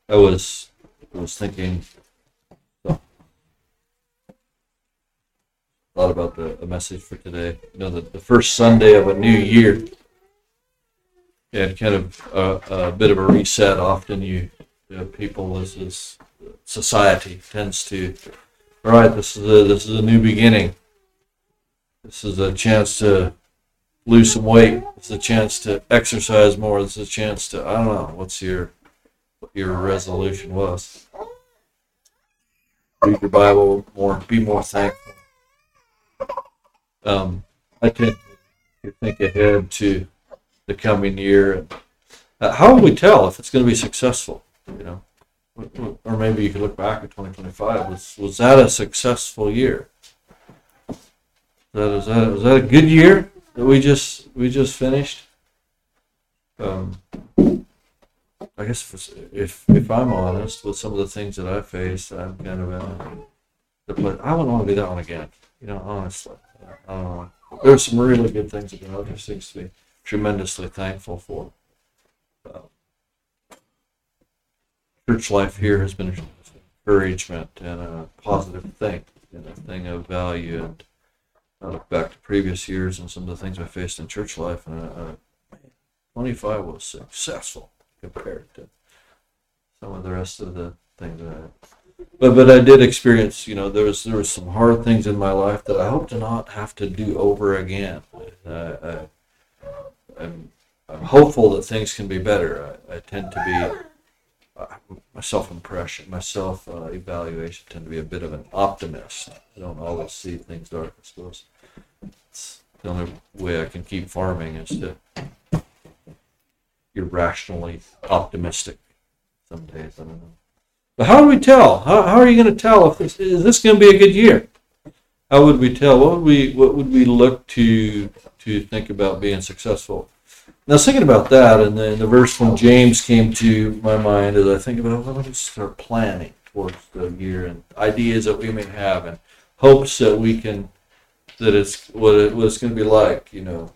I was thinking, thought about the message for today. The first Sunday of a new year, and kind of a bit of a reset. Often people, this society tends to, all right, this is a new beginning. This is a chance to lose some weight. This is a chance to exercise more. This is a chance to, I don't know, what your resolution was. Read your Bible more, be more thankful. I tend to think ahead to the coming year. How will we tell if it's going to be successful? Or maybe you could look back at 2025. Was that a successful year? Was that a good year that we just finished? I guess if I'm honest with some of the things that I faced, I'm kind of in the place. I wouldn't want to do that one again. Honestly, there's some really good things about it. There's things to be tremendously thankful for. Church life here has been encouragement and a positive thing, and a thing of value. And I look back to previous years and some of the things I faced in church life, and 25 was successful compared to some of the rest of the things that I had. But I did experience, there was some hard things in my life that I hope to not have to do over again. I'm hopeful that things can be better. I tend to be, my self-impression, my self-evaluation tend to be a bit of an optimist. I don't always see things dark, I suppose. It's the only way I can keep farming is to irrationally optimistic some days. I don't know. But how do we tell? How are you going to tell if is this going to be a good year? How would we tell? What would we look to think about being successful? And I was thinking about that, and then the verse from James came to my mind as I think about, let me start planning towards the year and ideas that we may have and hopes that we can, that it's what it's going to be like, And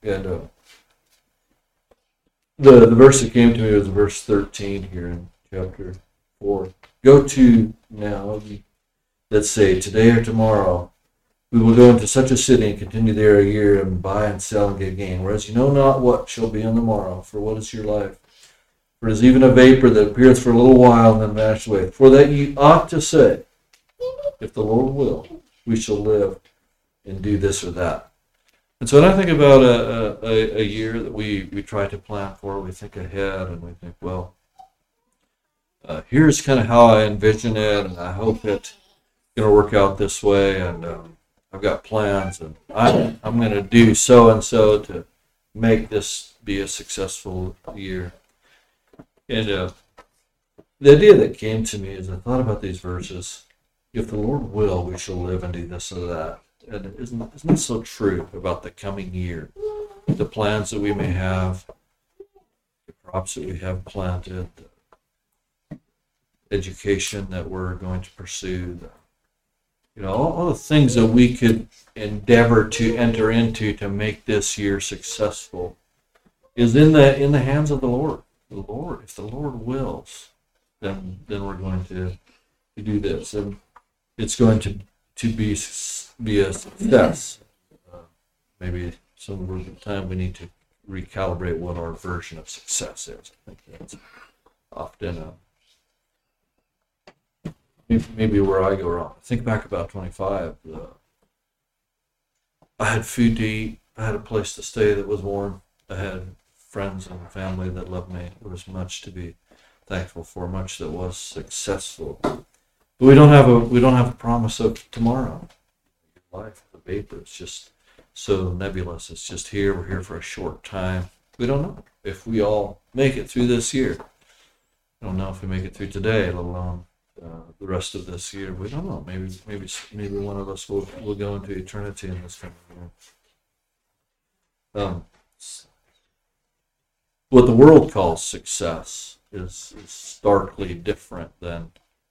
the verse that came to me was verse 13 here in chapter 4. Go to now, let's say today or tomorrow, we will go into such a city and continue there a year and buy and sell and get gain. Whereas you know not what shall be on the morrow, for what is your life? For it is even a vapor that appeareth for a little while and then vanisheth away. For that ye ought to say, if the Lord will, we shall live and do this or that. And so when I think about a year that we try to plan for, we think ahead and we think, well, here's kind of how I envision it, and I hope it's going to work out this way, and I've got plans, and I'm going to do so and so to make this be a successful year. And the idea that came to me as I thought about these verses, if the Lord will, we shall live and do this or that. And isn't it so true about the coming year? The plans that we may have, the crops that we have planted, the education that we're going to pursue, all the things that we could endeavor to enter into to make this year successful is in the hands of the Lord. The Lord, if the Lord wills, then we're going to do this, and it's going to be a success. Maybe some of the time we need to recalibrate what our version of success is. I think that's often maybe where I go wrong. Think back about 25. I had food to eat. I had a place to stay that was warm. I had friends and family that loved me. There was much to be thankful for, much that was successful. But we don't have a promise of tomorrow. Life, the vapor, it's just so nebulous. It's just here. We're here for a short time. We don't know if we all make it through this year. We don't know if we make it through today, let alone the rest of this year. We don't know. Maybe one of us will go into eternity in this coming year. What the world calls success is starkly different than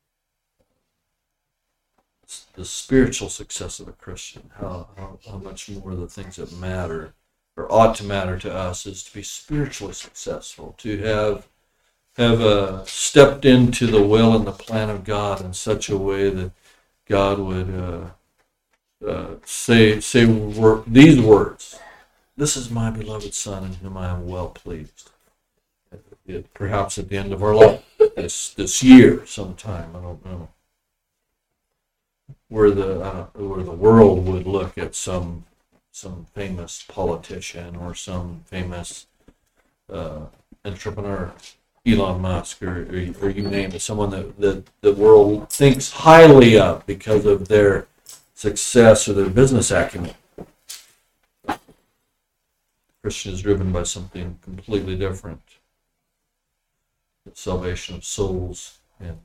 the spiritual success of a Christian. How much more the things that matter or ought to matter to us is to be spiritually successful, to have stepped into the will and the plan of God in such a way that God would say these words: "This is my beloved Son, in whom I am well pleased." Perhaps at the end of our life, this year, sometime, I don't know, where the world would look at some famous politician or some famous entrepreneur, Elon Musk, or you name it, someone that the world thinks highly of because of their success or their business acumen. Christian is driven by something completely different: the salvation of souls and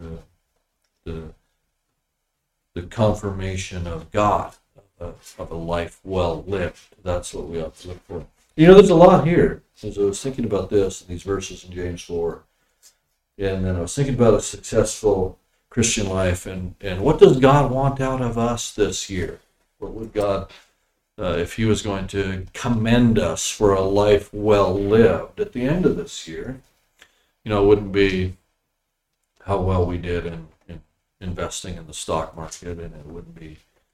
the confirmation of God, of a life well lived. That's what we ought to look for. There's a lot here. As I was thinking about these verses in James 4, and then I was thinking about a successful Christian life, and what does God want out of us this year? What would God, if he was going to commend us for a life well lived at the end of this year? It wouldn't be how well we did in investing in the stock market, and it wouldn't be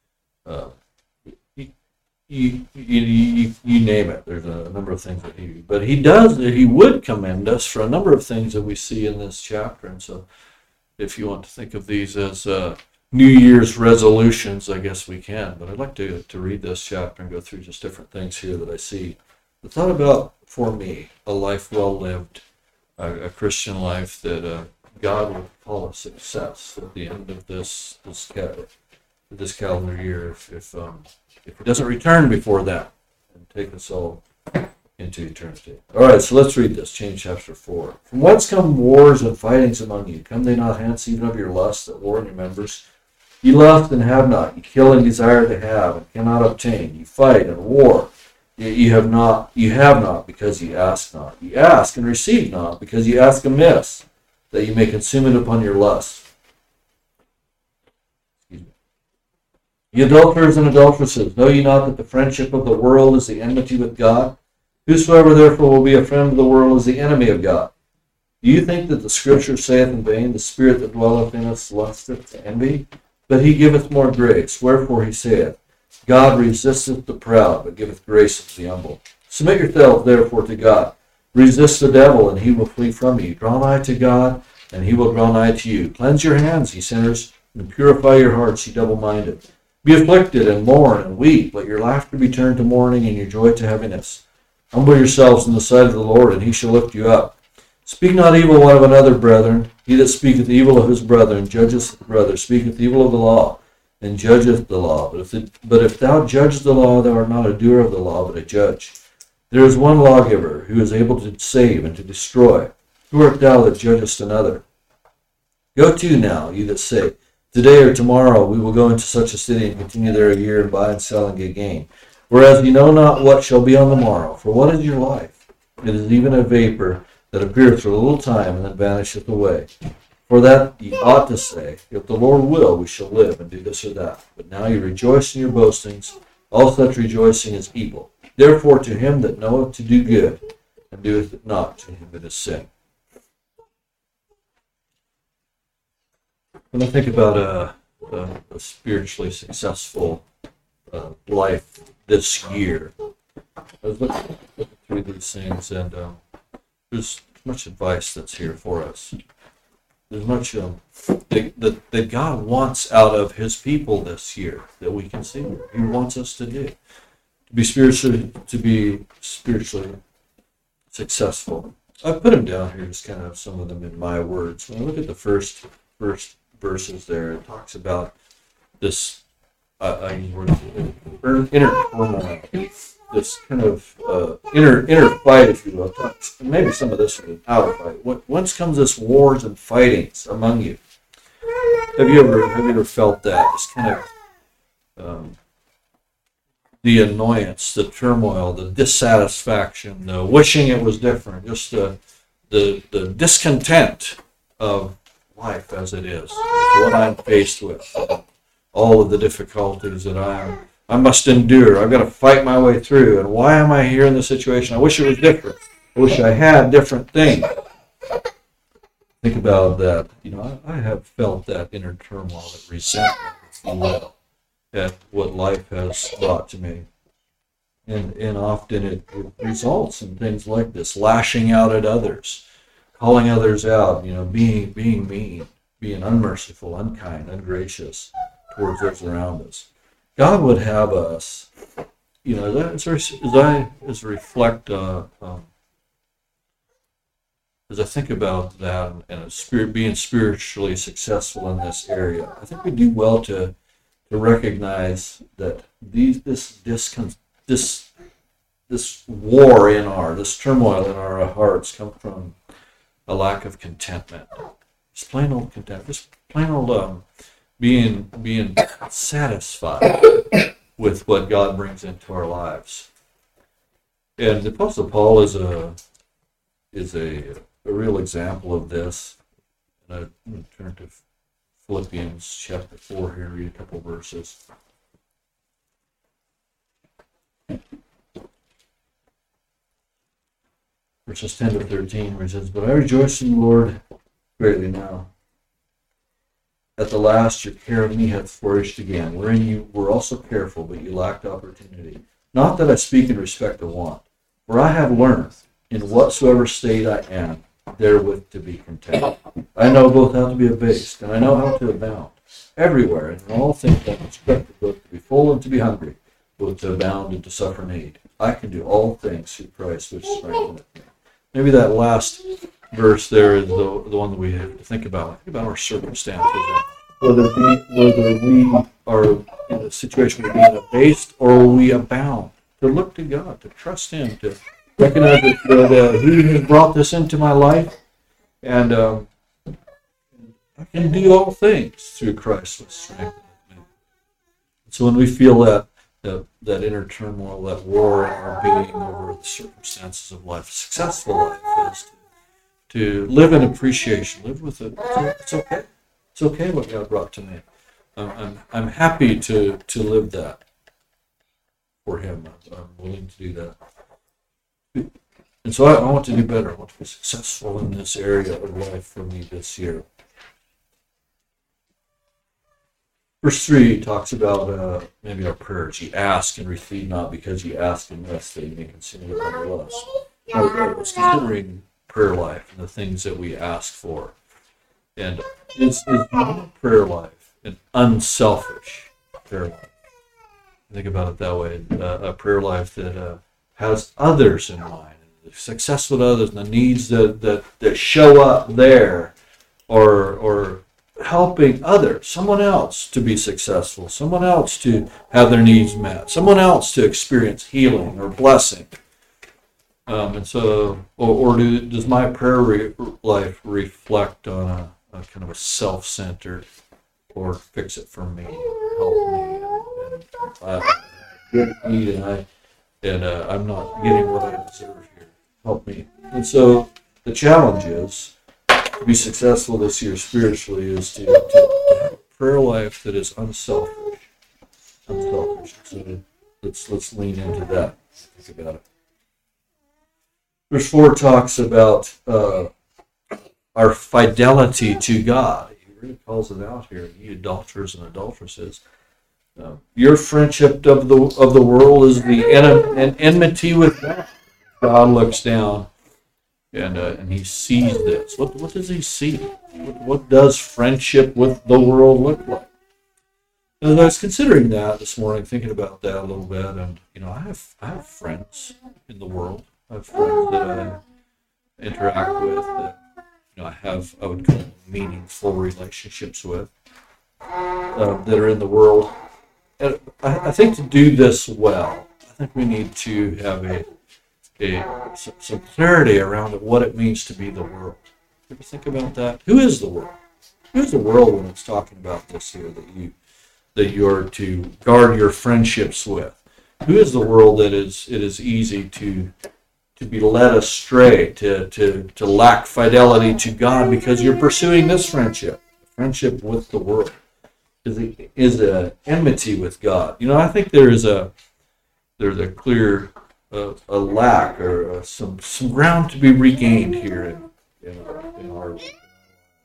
you name it. There's a number of things that he would commend us for a number of things that we see in this chapter. And so if you want to think of these as New Year's resolutions, I guess we can, but I'd like to read this chapter and go through just different things here that I see. The thought about, for me, a life well lived, a Christian life that God will call a success at the end of this calendar year, if he doesn't return before that and take us all into eternity. All right, so let's read this. James chapter 4. From whence come wars and fightings among you? Come they not hence even of your lust that war in your members? You lust and have not. You kill and desire to have and cannot obtain. You fight and war. Yet you have not because you ask not. You ask and receive not because you ask amiss, that you may consume it upon your lust. Ye adulterers and adulteresses, know ye not that the friendship of the world is the enmity with God? Whosoever therefore will be a friend of the world is the enemy of God. Do you think that the Scripture saith in vain, the Spirit that dwelleth in us lusteth to envy? But he giveth more grace. Wherefore he saith, God resisteth the proud, but giveth grace to the humble. Submit yourselves therefore to God. Resist the devil, and he will flee from you. Draw nigh to God, and he will draw nigh to you. Cleanse your hands, ye sinners, and purify your hearts, ye double-minded. Be afflicted, and mourn, and weep. Let your laughter be turned to mourning, and your joy to heaviness. Humble yourselves in the sight of the Lord, and he shall lift you up. Speak not evil one of another, brethren. He that speaketh evil of his brethren judgeth his brother, speaketh evil of the law, and judgeth the law. But if thou judge the law, thou art not a doer of the law, but a judge. There is one lawgiver, who is able to save and to destroy. Who art thou that judgest another? Go to now, ye that say, today or tomorrow we will go into such a city and continue there a year and buy and sell and get gain. Whereas ye know not what shall be on the morrow. For what is your life? It is even a vapor that appeareth for a little time and then vanisheth away. For that ye ought to say, if the Lord will, we shall live and do this or that. But now ye rejoice in your boastings. All such rejoicing is evil. Therefore to him that knoweth to do good, and doeth it not, to him it is sin. When I think about a spiritually successful life this year, I was looking through these things, and there's much advice that's here for us. There's much that God wants out of his people this year that we can see. He wants us to do. To be spiritually successful. I put them down here, just kind of some of them in my words. When I look at the first verses there, it talks about this inner turmoil, this kind of inner fight, if you will. Maybe some of this is an outer fight. Whence comes this wars and fightings among you? Have you ever felt that? Just kind of the annoyance, the turmoil, the dissatisfaction, the wishing it was different, just the discontent of life as it is, what I'm faced with, all of the difficulties that I must endure. I've got to fight my way through. And why am I here in this situation? I wish it was different. I wish I had different things. think about that. I have felt that inner turmoil, that resentment, if you will, at what life has brought to me. And often it results in things like this, lashing out at others, calling others out, being mean, being unmerciful, unkind, ungracious towards those around us. God would have us, as I think about that and being spiritually successful in this area, I think we do well to recognize that this war this turmoil in our hearts come from a lack of contentment. Just plain old contentment. Just plain old being satisfied with what God brings into our lives. And the Apostle Paul is a real example of this. And I'm going to turn to Philippians chapter 4 here, read a couple verses. Verses 10 to 13, where he says, "But I rejoice in the Lord greatly now. At the last your care of me hath flourished again, wherein you were also careful, but you lacked opportunity. Not that I speak in respect of want, for I have learned, in whatsoever state I am, therewith to be content. I know both how to be abased, and I know how to abound. Everywhere, and in all things I expect both to be full and to be hungry, both to abound and to suffer need. I can do all things through Christ, which strengtheneth me." Maybe that last verse there is the one that we have to think about. Think about our circumstances, whether we are in a situation where we're being abased or we abound. To look to God, to trust Him, to recognize that He has brought this into my life, and I can do all things through Christ which strengtheneth me. So when we feel that inner turmoil, that war in our being over the circumstances of life, a successful life is to live in appreciation, live with it. It's okay. It's okay what God brought to me. I'm happy to live that for Him. I'm willing to do that. And so I want to do better. I want to be successful in this area of life for me this year. Verse 3 talks about maybe our prayers. "You ask and receive not, because you ask in less, that you may consider upon your lust." I was considering prayer life and the things that we ask for. And is my prayer life an unselfish prayer life? Think about it that way. A prayer life that has others in mind, the success with others, and the needs that show up there, or helping others, someone else to be successful, someone else to have their needs met, someone else to experience healing or blessing. And so, does my prayer life reflect on a kind of a self-centered, or fix it for me, help me, and good need, and I'm not getting what I deserve here. Help me. And so the challenge is, to be successful this year spiritually, is to have a prayer life that is unselfish. So let's lean into that. Think about it. Verse 4 talks about our fidelity to God. He really calls it out here. You adulterers and adulteresses. Your friendship of the world is an enmity with God. God looks down and He sees this. What does He see? What does friendship with the world look like? And I was considering that this morning, thinking about that a little bit, and I have friends in the world. I have friends that I interact with, that I would call meaningful relationships with, that are in the world. And I think to do this well, I think we need to have some clarity around what it means to be the world. You ever think about that? Who is the world? Who is the world when it's talking about this here, that you're to guard your friendships with? Who is the world that it is easy to be led astray, to lack fidelity to God because you're pursuing this friendship with the world? Is a enmity with God. I think there's a clear a lack or some ground to be regained here in our lives.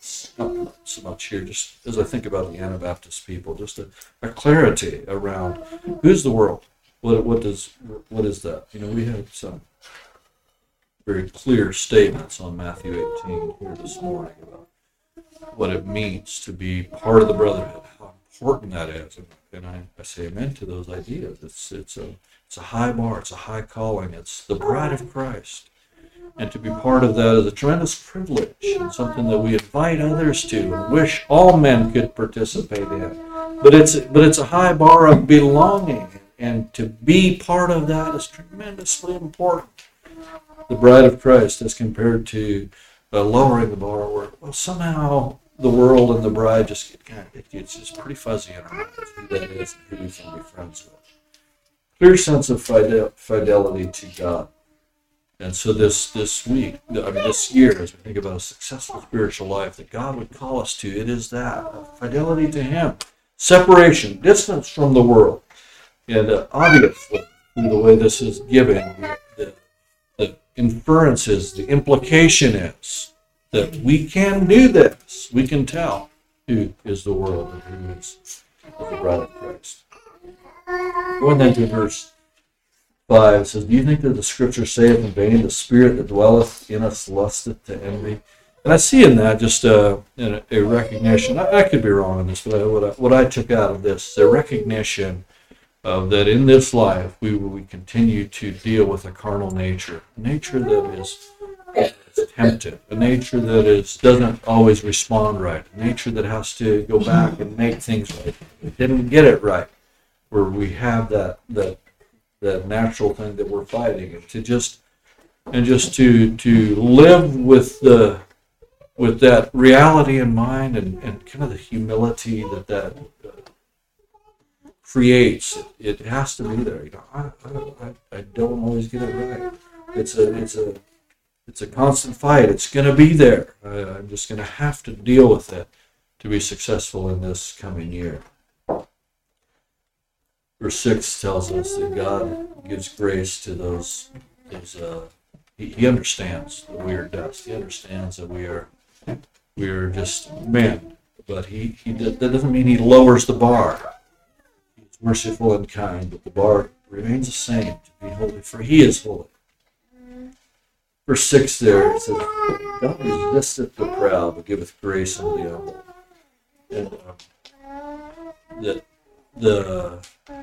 not so much here, just as I think about the Anabaptist people, just a clarity around who's the world. What is that? We have some very clear statements on Matthew 18 here this morning about what it means to be part of the brotherhood, how important that is, and I say amen to those ideas. It's a high bar, it's a high calling, it's the bride of Christ, and to be part of that is a tremendous privilege and something that we invite others to and wish all men could participate in. But it's a high bar of belonging, and to be part of that is tremendously important. The bride of Christ as compared to lowering the bar where somehow the world and the bride just it's just pretty fuzzy in our minds who that is and who we can be friends with. Clear sense of fidelity to God. And so this week, this year, as we think about a successful spiritual life that God would call us to, it is that fidelity to Him, separation, distance from the world, and obviously through the way this is given, the inference is, the implication is that we can do this. We can tell who is the world and who is the bride of Christ. Going then to verse 5, it says, "Do you think that the Scripture saith in vain, the Spirit that dwelleth in us lusteth to envy?" And I see in that just a recognition. I could be wrong on this, but what I took out of this, a recognition of that in this life we continue to deal with a carnal nature, a nature that is tempted, a nature that doesn't always respond right, a nature that has to go back and make things right. We didn't get it right, where we have that natural thing that we're fighting, and just to live with that reality in mind, and kind of the humility that creates. It has to be there. I don't always get it right. It's a constant fight. It's going to be there. I'm just going to have to deal with it to be successful in this coming year. Verse 6 tells us that God gives grace to those He understands that we are dust. He understands that we are just men. But that doesn't mean He lowers the bar. He's merciful and kind, but the bar remains the same, to be holy, for He is holy. Verse 6 there, it says, "God resisteth the proud, but giveth grace unto the humble." And the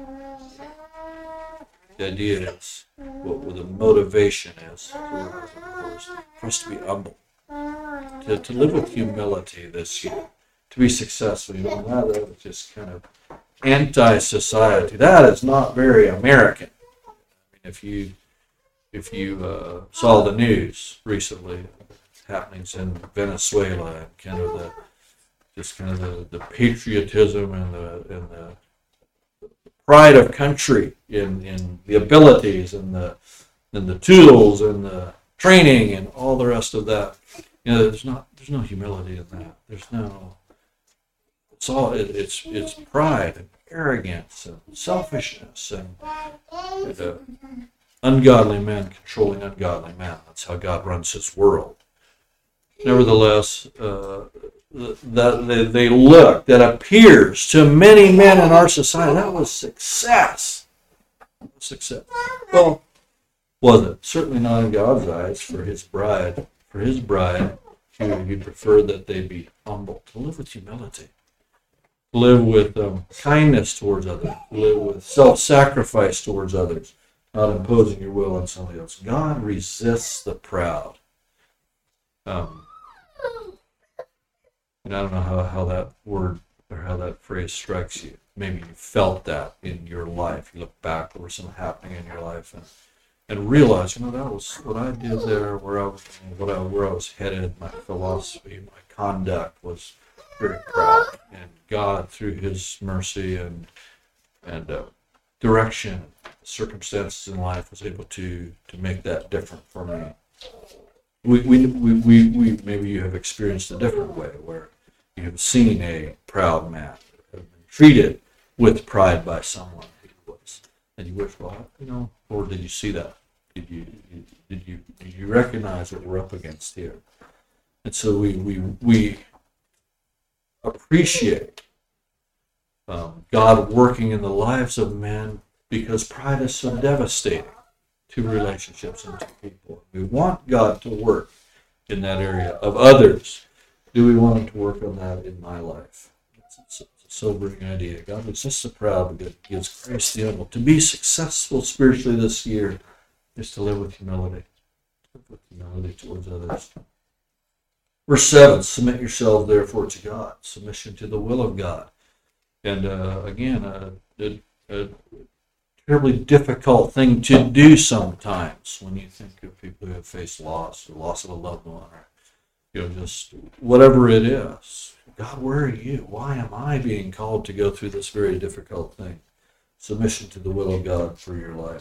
idea is, what the motivation is for us to be humble, to live with humility this year, to be successful. That is just kind of anti-society. That is not very American. If you saw the news recently, happenings in Venezuela, and kind of the patriotism and the pride of country in the abilities and the tools and the training and all the rest of that. There's no humility in that. It's pride and arrogance and selfishness and ungodly men controlling ungodly men. That's how God runs His world. Nevertheless, that appears to many men in our society, that was success. Well, was it? Certainly not in God's eyes. For His bride, He preferred that they be humble, to live with humility, to live with kindness towards others, to live with self-sacrifice towards others, not imposing your will on somebody else. God resists the proud. And I don't know how that word or how that phrase strikes you. Maybe you felt that in your life. You look back over something happening in your life and realize, that was what I did there, where I was headed, my philosophy, my conduct was very proud. And God, through His mercy and direction, circumstances in life, was able to make that different for me. We maybe you have experienced a different way, where you have seen a proud man have been treated with pride by someone who was, and you wish, or did you see that? Did you recognize what we're up against here? And so we appreciate God working in the lives of men, because pride is so devastating to relationships and to people. We want God to work in that area of others. Do we want him to work on that in my life? It's a sobering idea. God was just so proud that he gives grace to you. To be successful spiritually this year is to live with humility. Live with humility towards others. Verse 7, submit yourselves therefore to God. Submission to the will of God. And again, a terribly difficult thing to do sometimes when you think of people who have faced loss, or loss of a loved one, or just whatever it is. God, where are you? Why am I being called to go through this very difficult thing? Submission to the will of God for your life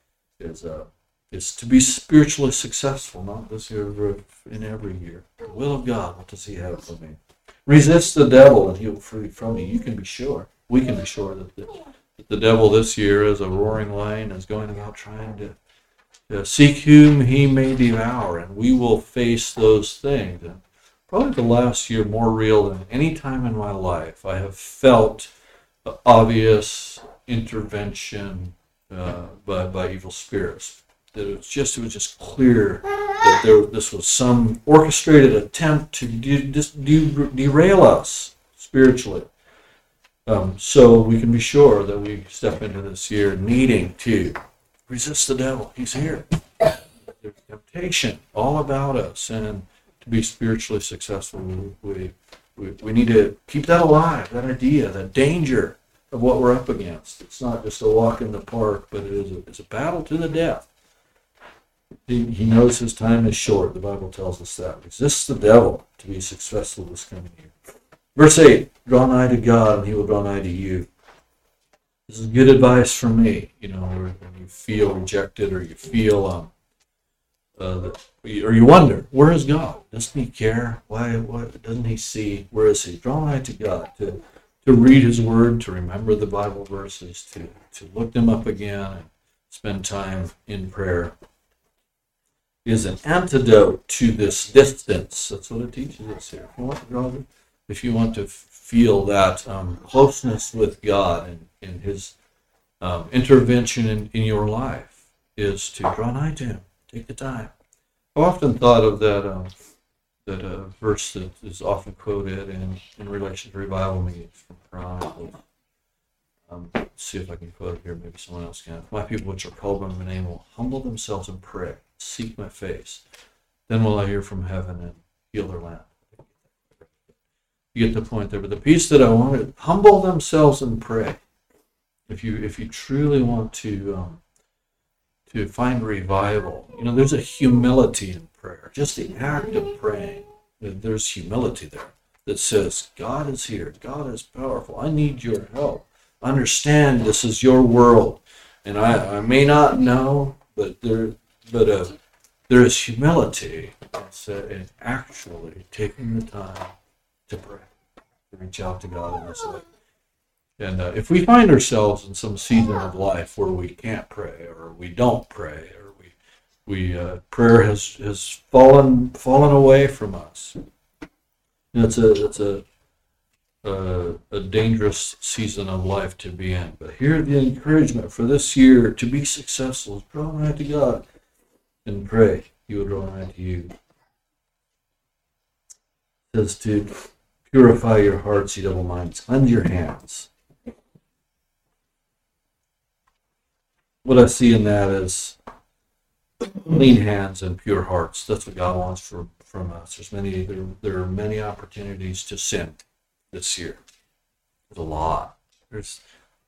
is to be spiritually successful, not this year, in every year. The will of God, what does he have for me? Resist the devil and he will free from you. You can be sure. We can be sure that the devil this year, as a roaring lion, is going about trying to seek whom he may devour, and we will face those things. And probably the last year, more real than any time in my life, I have felt obvious intervention by evil spirits. That it was just clear that this was some orchestrated attempt to derail us spiritually. So we can be sure that we step into this year needing to resist the devil. He's here. There's temptation all about us, and to be spiritually successful, we need to keep that alive, that idea, that danger of what we're up against. It's not just a walk in the park, but it's a battle to the death. He knows his time is short. The Bible tells us that. Resist the devil to be successful this coming year. Verse 8, draw nigh to God and he will draw nigh to you. This is good advice from me. When you feel rejected, or you feel, or you wonder, where is God? Doesn't he care? Why doesn't he see? Where is he? Draw nigh to God, to read his word, to remember the Bible verses, to look them up again and spend time in prayer. Is an antidote to this distance. That's what it teaches us here. If you want to feel that closeness with God and his intervention in your life, is to draw nigh to him. Take the time. I've often thought of that verse that is often quoted in relation to revival meetings from Chronicles. Let's see if I can quote it here. Maybe someone else can. My people which are called by my name will humble themselves and pray. Seek my face. Then will I hear from heaven and heal their land. You get the point there. But the piece that I wanted, humble themselves and pray. If you truly want to find revival, there's a humility in prayer. Just the act of praying. There's humility there that says, God is here. God is powerful. I need your help. Understand this is your world. And I may not know, but there is humility in actually taking the time to pray, to reach out to God in this way. And if we find ourselves in some season of life where we can't pray, or we don't pray, or we prayer has fallen away from us, it's a dangerous season of life to be in. But here, the encouragement for this year to be successful is draw nigh to God and pray. He will draw nigh to you. It says to purify your hearts, ye double minds, cleanse your hands. What I see in that is clean hands and pure hearts. That's what God wants from us. There are many opportunities to sin this year. There's a lot. There's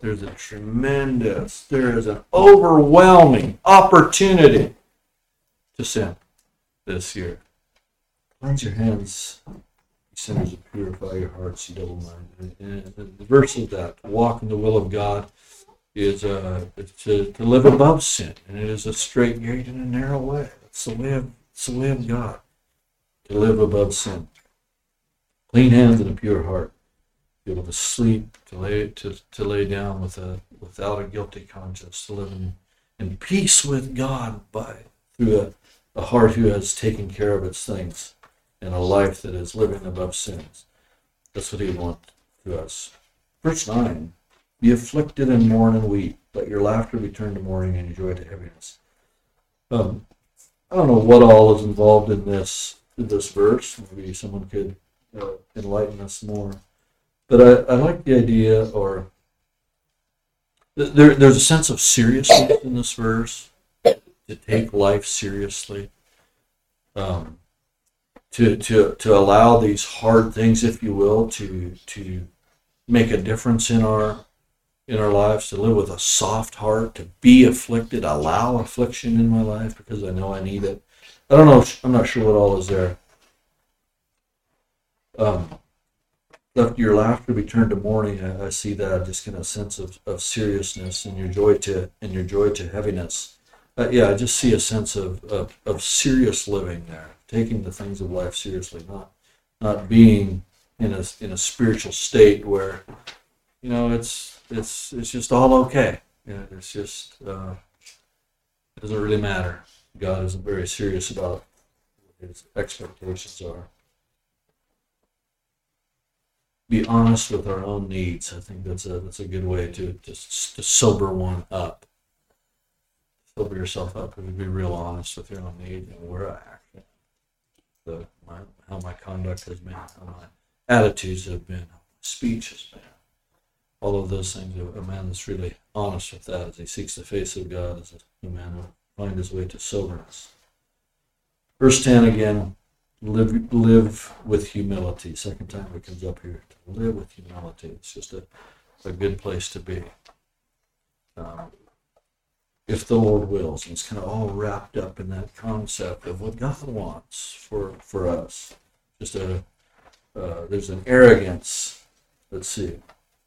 an overwhelming opportunity to sin this year. Cleanse your hands, you sinners, and purify your hearts, you double-minded. And the verse of that, walk in the will of God, is to live above sin, and it is a straight gate and a narrow way. It's the way of God, to live above sin. Clean hands and a pure heart. Be able to sleep, to lay down without a guilty conscience, to live in peace with God through a heart who has taken care of its things, and a life that is living above sins. That's what he wants to us. Verse 9, be afflicted and mourn and weep. Let your laughter be turned to mourning and your joy to heaviness. I don't know what all is involved in this verse. Maybe someone could enlighten us more. But I like the idea, or there's a sense of seriousness in this verse, to take life seriously, to allow these hard things, if you will, to make a difference in our lives, to live with a soft heart, to be afflicted, allow affliction in my life because I know I need it. I don't know. I'm not sure what all is there. Let your laughter be turned to mourning. I see that just kind of sense of seriousness, and your joy to heaviness. I just see a sense of serious living there, taking the things of life seriously, not being in a spiritual state where, it's just all okay. It's just it doesn't really matter. God isn't very serious about what his expectations are. Be honest with our own needs. I think that's a good way to sober one up. Sober yourself up and be real honest with your own needs and where I act, how my conduct has been, how my attitudes have been, how my speech has been. All of those things. A man that's really honest with that as he seeks the face of God, as a man will find his way to soberness. Verse 10 again. Live with humility. Second time it comes up here. To live with humility. It's just a good place to be. If the Lord wills. And it's kind of all wrapped up in that concept of what God wants for us. Just there's an arrogance. Let's see.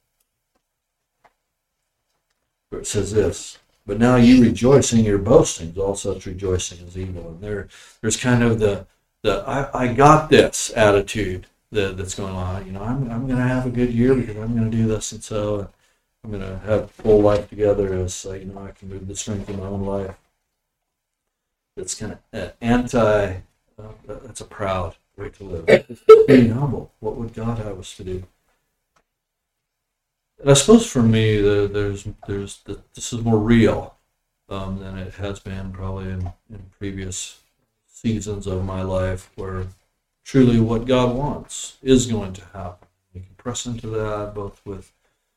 Where it says this. But now you rejoice in your boastings. All such rejoicing is evil. And there's kind of the I got this attitude that's going on. I'm going to have a good year because I'm going to do this and so. I'm going to have full life together as I can move the strength in my own life. It's kind of anti. That's a proud way to live. Being humble. What would God have us to do? And I suppose for me, this is more real than it has been probably in previous seasons of my life, where truly what God wants is going to happen. We can press into that both with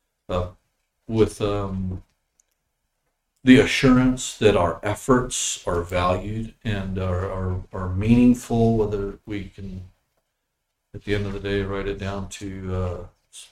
the assurance that our efforts are valued and are meaningful, whether we can, at the end of the day, write it down to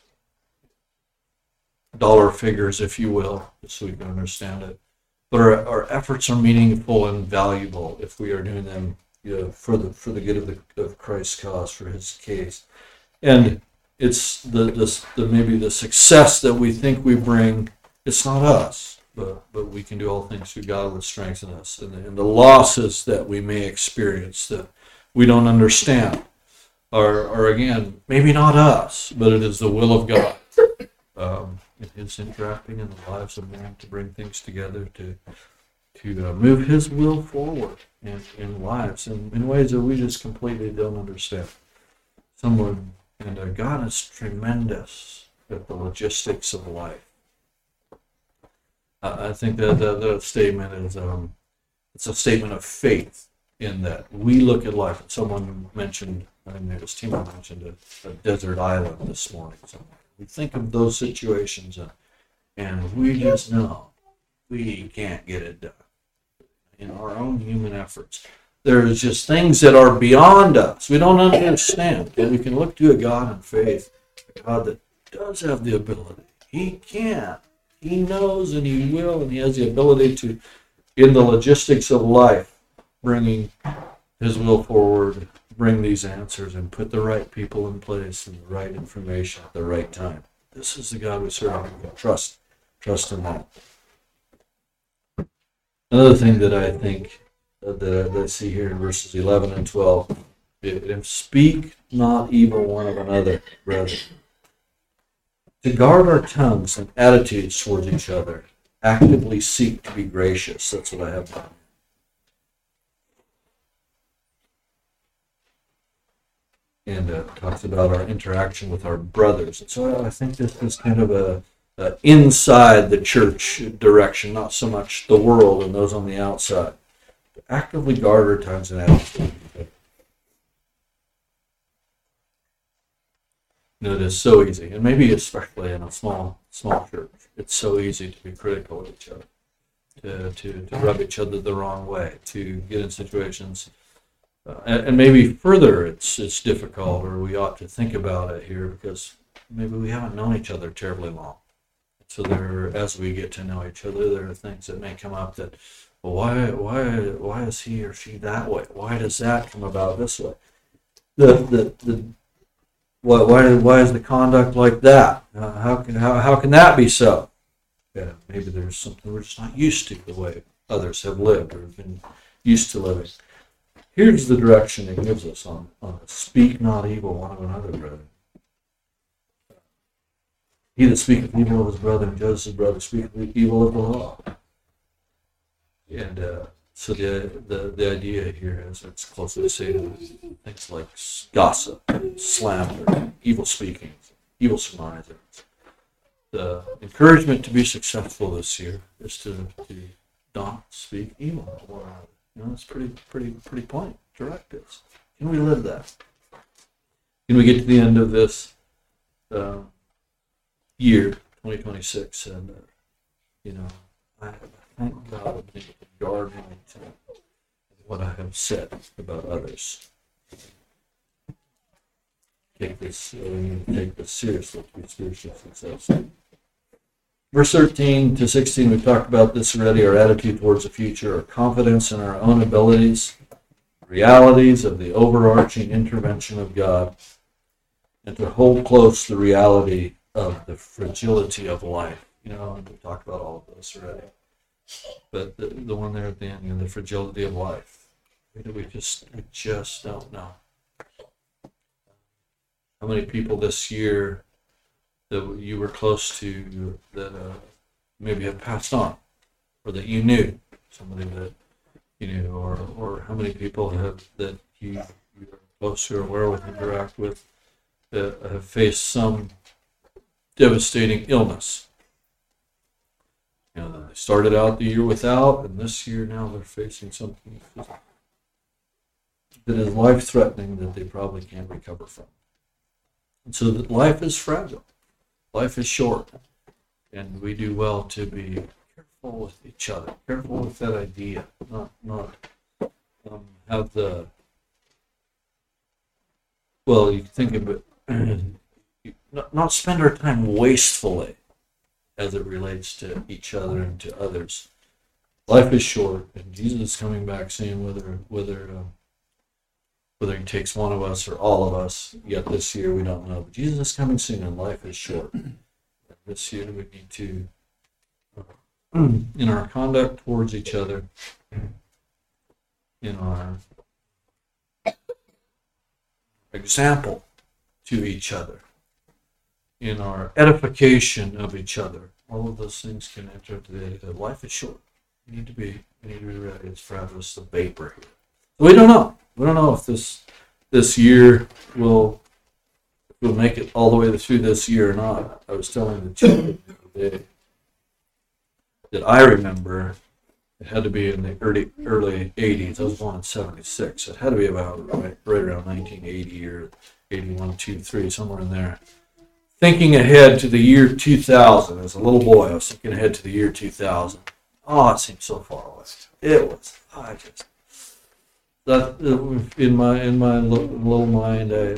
dollar figures, if you will, just so we can understand it. But our efforts are meaningful and valuable if we are doing them for the good of Christ's cause, for his case. And it's maybe the success that we think we bring. It's not us, but we can do all things through God that strengthens us. And the losses that we may experience that we don't understand are again maybe not us, but it is the will of God. It is interacting in the lives of man to bring things together to move his will forward in lives in ways that we just completely don't understand. God is tremendous at the logistics of life. I think that statement is it's a statement of faith in that we look at life. And someone mentioned, I think it was Timo mentioned a desert island this morning. We think of those situations and we just know we can't get it done in our own human efforts. There's just things that are beyond us. We don't understand. And we can look to a God in faith, a God that does have the ability. He can. He knows and he will, and he has the ability to, in the logistics of life, bringing his will forward, bring these answers and put the right people in place and the right information at the right time. This is the God we serve. We can trust in that. Another thing that I think that I see here in verses 11 and 12, speak not evil one of another, brethren. To guard our tongues and attitudes towards each other, actively seek to be gracious. That's what I have done. and talks about our interaction with our brothers. And so I think this is kind of a inside the church direction, not so much the world and those on the outside. Actively guard our times and attitudes. It is so easy, and maybe especially in a small church, it's so easy to be critical of each other, to rub each other the wrong way, to get in situations, and maybe further, it's difficult, or we ought to think about it here because maybe we haven't known each other terribly long. So as we get to know each other, there are things that may come up that, well, why is he or she that way? Why does that come about this way? Why is the conduct like that? How can that be so? Yeah, maybe there's something we're just not used to the way others have lived or have been used to living. Here's the direction it gives us on speak not evil one of another, brethren. He that speaketh evil of his brother and judges his brother speaketh evil of the law. And so the idea here is it's closely associated with things like gossip, slander, evil speaking, evil surmising. The encouragement to be successful this year is to not speak evil of one another. It's pretty plain, direct. Can we live that? Can we get to the end of this year, 2026, and I thank God that He can guard me to what I have said about others. Take this seriously to be spiritually successful. Verse 13 to 16, we've talked about this already, our attitude towards the future, our confidence in our own abilities, realities of the overarching intervention of God, and to hold close the reality of the fragility of life. We talked about all of this already. But the one there at the end, the fragility of life. We just don't know. How many people this year that you were close to that maybe have passed on, or that you knew, somebody that you knew, or how many people that you are close to or aware with, interact with, that have faced some devastating illness. They started out the year without, and this year now they're facing something that is life-threatening that they probably can't recover from. And so that life is fragile. Life is short. And we do well to be careful with each other, careful with that idea, not have the, well, you think of it, not spend our time wastefully as it relates to each other and to others. Life is short, and Jesus is coming back saying whether He takes one of us or all of us, yet this year we don't know. But Jesus is coming soon, and life is short. And this year we need to, in our conduct towards each other, in our example to each other, in our edification of each other, all of those things can enter into the idea that life is short. We need to be ready. It's fragile. It's the vapor here. So we don't know. We don't know if this year will make it all the way through this year or not. I was telling the children the other day that I remember it had to be in the early 80s. I was born in 76. It had to be about right around 1980 or 81, 2, 3, somewhere in there. Thinking ahead to the year 2000. As a little boy, I was thinking ahead to the year 2000. Oh, it seemed so far away. It was. In my little mind, I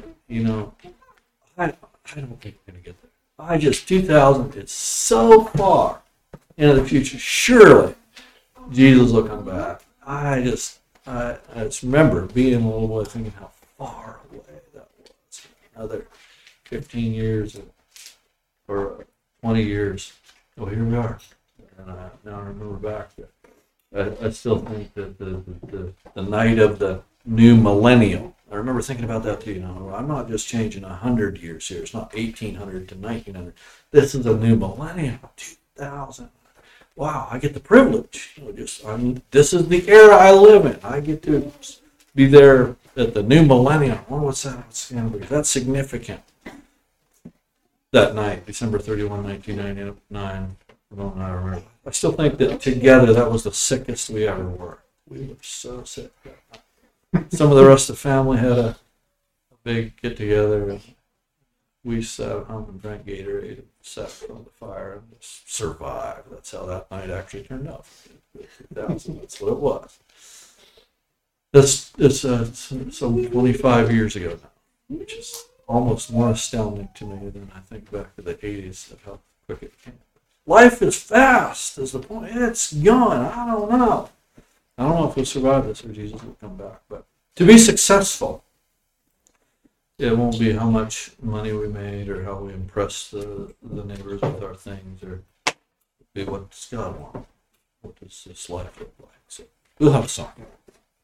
don't think we're gonna get there. 2000. It's so far into the future. Surely, Jesus will come back. I just remember being a little boy thinking how far away that was. Another 15 years or 20 years. Oh, here we are. And now I remember back. I still think that the night of the new millennium, I remember thinking about that too. I'm not just changing 100 years here. It's not 1800 to 1900. This is a new millennium, 2000. Wow, I get the privilege. This is the era I live in. I get to be there at the new millennium. Oh, what's that? What's going to be? That's significant. That night, December 31, 1999. I remember. I still think that together that was the sickest we ever were. We were so sick. Some of the rest of the family had a big get together, and we sat at home and drank Gatorade and sat in front of the fire and just survived. That's how that night actually turned out. That's what it was. It's some 25 years ago now, which is almost more astounding to me than I think back to the 80s of how quick it came. Life is fast, is the point. It's gone. I don't know. I don't know if we'll survive this or Jesus will come back. But to be successful, it won't be how much money we made or how we impress the neighbors with our things, or be what does God want. What does this life look like? So we'll have a song.